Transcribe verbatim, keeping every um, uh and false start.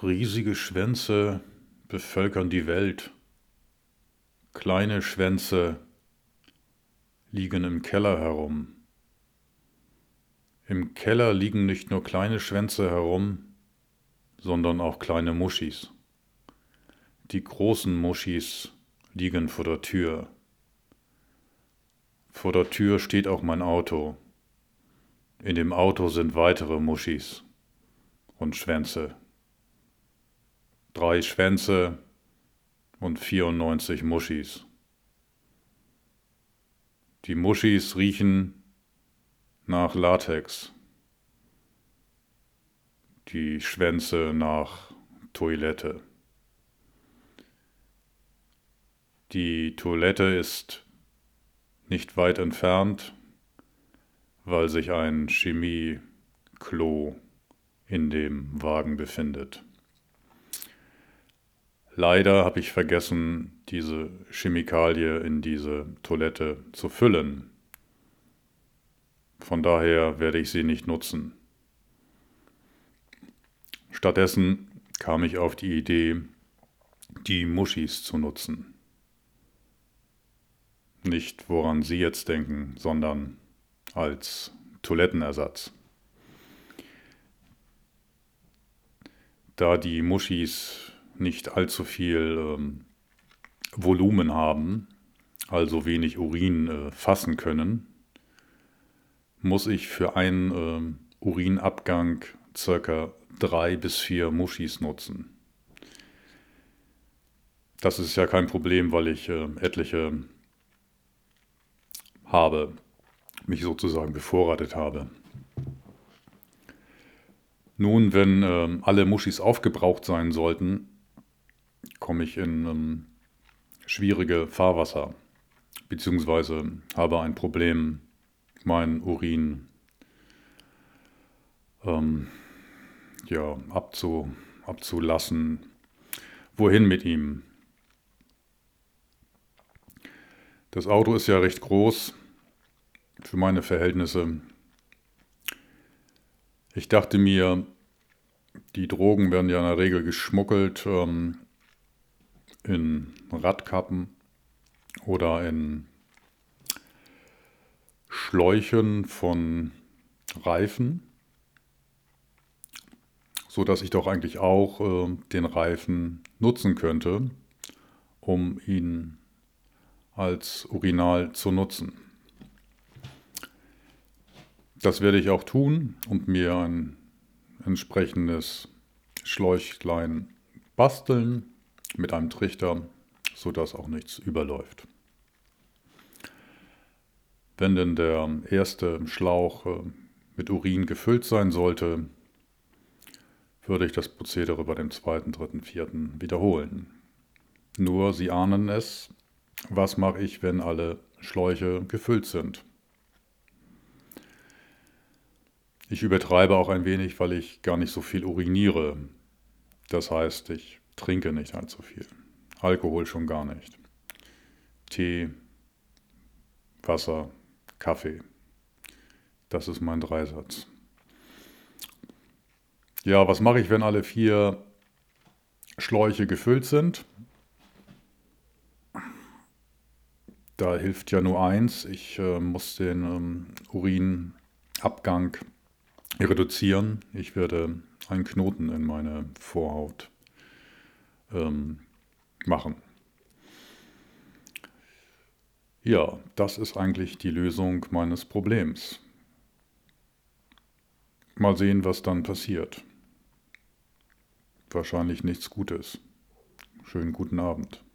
Riesige Schwänze bevölkern die Welt. Kleine Schwänze liegen im Keller herum. Im Keller liegen nicht nur kleine Schwänze herum, sondern auch kleine Muschis. Die großen Muschis liegen vor der Tür. Vor der Tür steht auch mein Auto. In dem Auto sind weitere Muschis und Schwänze. Drei Schwänze und vierundneunzig Muschis. Die Muschis riechen nach Latex. Die Schwänze nach Toilette. Die Toilette ist nicht weit entfernt, weil sich ein Chemie-Klo in dem Wagen befindet. Leider habe ich vergessen, diese Chemikalie in diese Toilette zu füllen. Von daher werde ich sie nicht nutzen. Stattdessen kam ich auf die Idee, die Muschis zu nutzen. Nicht woran Sie jetzt denken, sondern als Toilettenersatz. Da die Muschis nicht allzu viel ähm, Volumen haben, also wenig Urin äh, fassen können, muss ich für einen ähm, Urinabgang circa drei bis vier Muschis nutzen. Das ist ja kein Problem, weil ich äh, etliche habe, mich sozusagen bevorratet habe. Nun, wenn äh, alle Muschis aufgebraucht sein sollten, komme ich in ähm, schwierige Fahrwasser, beziehungsweise habe ein Problem, mein Urin ähm, ja, abzu, abzulassen. Wohin mit ihm? Das Auto ist ja recht groß für meine Verhältnisse. Ich dachte mir, die Drogen werden ja in der Regel geschmuggelt ähm, in Radkappen oder in Schläuchen von Reifen, so dass ich doch eigentlich auch äh, den Reifen nutzen könnte, um ihn als Urinal zu nutzen. Das werde ich auch tun und mir ein entsprechendes Schläuchlein basteln mit einem Trichter, sodass auch nichts überläuft. Wenn denn der erste Schlauch mit Urin gefüllt sein sollte, würde ich das Prozedere bei dem zweiten, dritten, vierten wiederholen. Nur, Sie ahnen es, was mache ich, wenn alle Schläuche gefüllt sind? Ich übertreibe auch ein wenig, weil ich gar nicht so viel uriniere. Das heißt, ich trinke nicht allzu viel. Alkohol schon gar nicht. Tee, Wasser, Kaffee. Das ist mein Dreisatz. Ja, was mache ich, wenn alle vier Schläuche gefüllt sind? Da hilft ja nur eins. Ich äh, muss den ähm, Urinabgang reduzieren. Ich werde einen Knoten in meine Vorhaut ähm, machen. Ja, das ist eigentlich die Lösung meines Problems. Mal sehen, was dann passiert. Wahrscheinlich nichts Gutes. Schönen guten Abend.